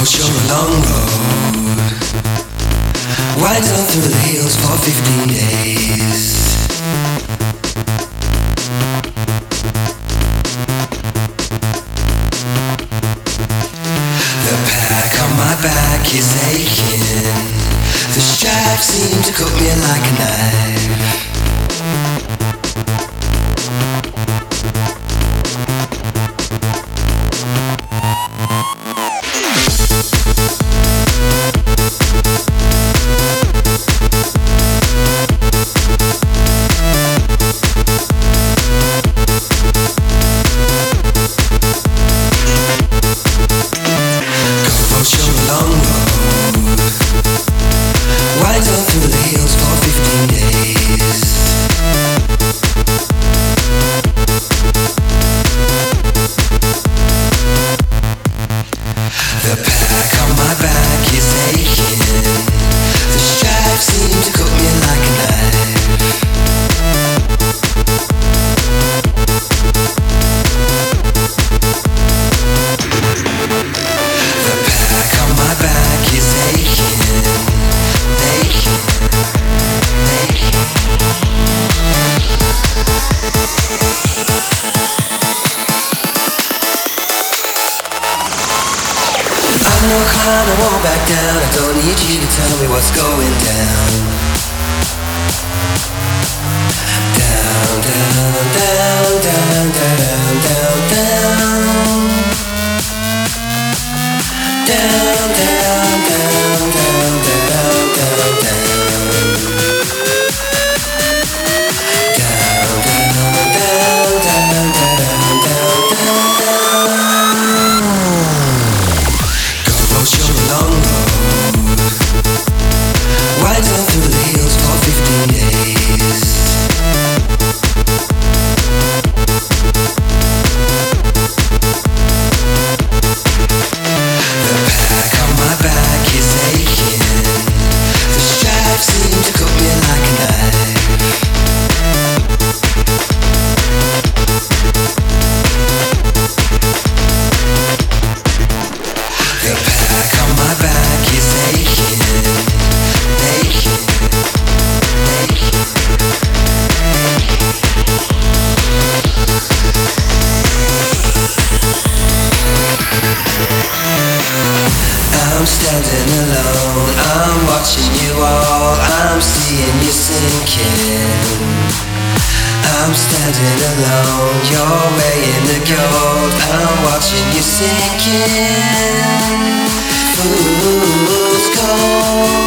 sure a long road winds on through the hills for 15 days. The pack on my back is aching. The straps seem to cut me like a knife. I won't back down. I don't need you to tell me what's going down. Down, down, down, down, down, down, down. Down, down, down, down, down, down, down. Down, down, down, down, down, down, down. Go show a long road winds on through the hills for 15 days. The pack on my back is aching. The straps seem to cut me like a knife. The pack on my back is aching, aching, aching. I'm standing alone, I'm watching you all, I'm seeing you sinking. I'm standing alone, you're weighing the gold, I'm watching you sinking. Fool's gold.